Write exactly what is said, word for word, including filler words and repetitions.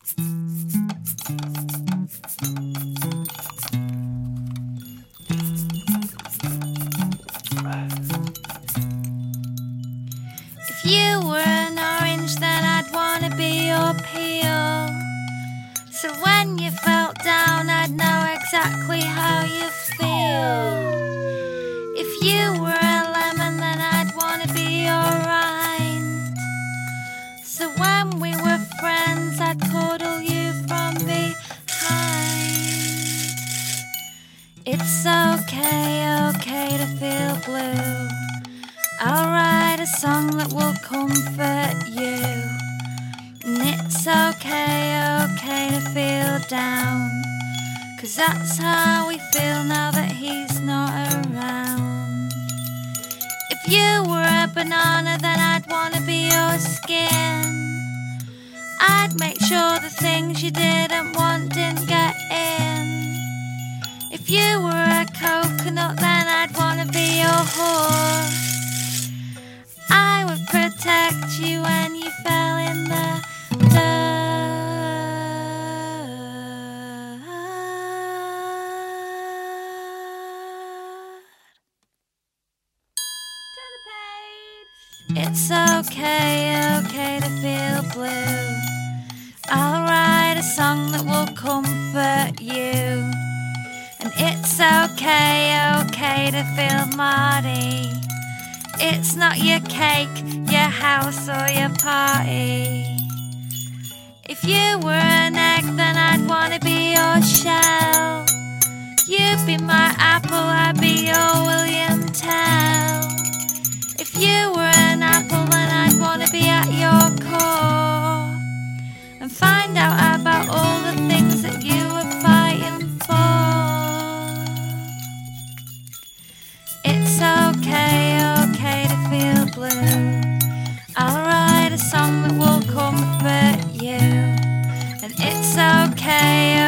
If you were an orange, then I'd wanna be your peel. So when you felt down, I'd know exactly how you feel. If you were a lemon, then I'd wanna be your rind. So when we were friends, I'd cuddle you from behind. It's okay, okay to feel blue. I'll write a song that will comfort you. And it's okay, okay to feel down, 'cause that's how we feel now that he's not around. If you were a banana, then I'd wanna be your skin. I'd make sure the things you didn't want didn't get in. If you were a coconut, then I'd wanna be your horse. I would protect you when you fell in the It's okay, okay to feel blue. I'll write a song that will comfort you. And it's okay, okay to feel muddy. It's not your cake, your house or your party. If you were an egg, then I'd wanna be your shell. You'd be my apple, I'd be your William Tell. If you were an apple, then I'd wanna be at your core and find out about all the things that you were fighting for. It's okay, okay to feel blue. I'll write a song that will comfort you. And it's okay,